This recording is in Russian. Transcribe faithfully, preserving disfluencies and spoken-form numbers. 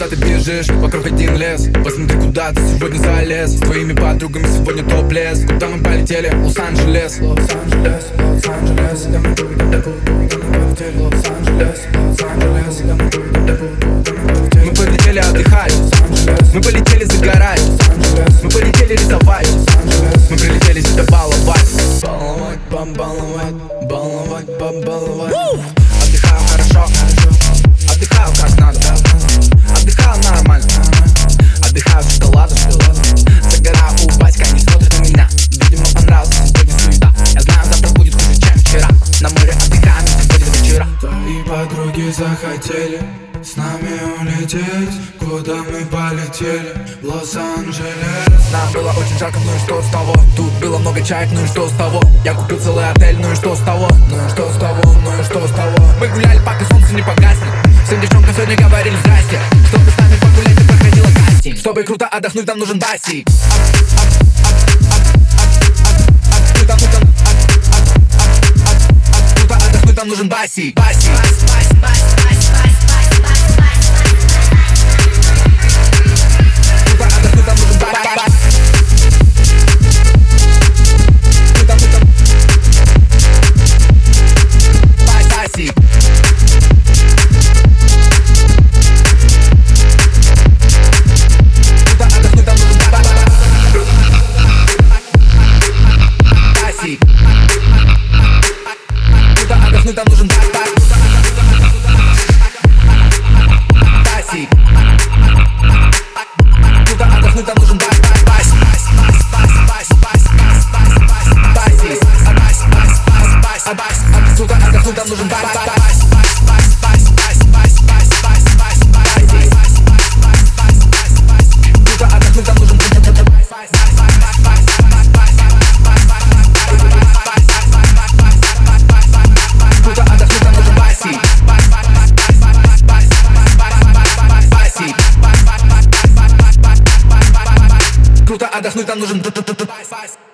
куда ты бежишь, вокруг один лес. Посмотри, куда ты сегодня залез. С твоими подругами сегодня топлес. Куда мы полетели? Лос-Анджелес. Лос-Анджелес, Лос-Анджелес. Куда мы полетели? Лос-Анджелес, Лос-Анджелес. Мы полетели отдыхать. Мы полетели загорать. Мы полетели рисовать. Мы прилетели себя баловать. Баловать, баловать, баловать, баловать. Отдыхаю хорошо, отдыхаю как надо, отдыхаю нормально, отдыхаю с шоколадом. Загораю у Васька, они смотрят на меня. Видимо, понравилась сегодня суета. Я знаю, завтра будет хуже, чем вчера. На море отдыхаем сегодня до вечера. Твои подруги захотели с нами улететь. Куда мы полетели? В Лос-Анджелес. Нам было очень жарко, ну и что с того? Тут было много чаек, ну и что с того? Я купил целый отель, ну и что с того? Ну и что с того? Ну и что с того? Мы гуляли, пока солнце не погаснет. Всем девчонкам сегодня говорили здрасте. Чтобы с нами погулять, ты проходила кастинг. Чтобы круто отдохнуть, нам нужен басик. Круто отдохнуть, нам нужен басик. Басик. Там нужен басик. Куда отдохнуть, там нужен басик. Куда отдохнуть, там нужен басик. Куда отдохнуть, там нужен Круто отдохнуть, там нужен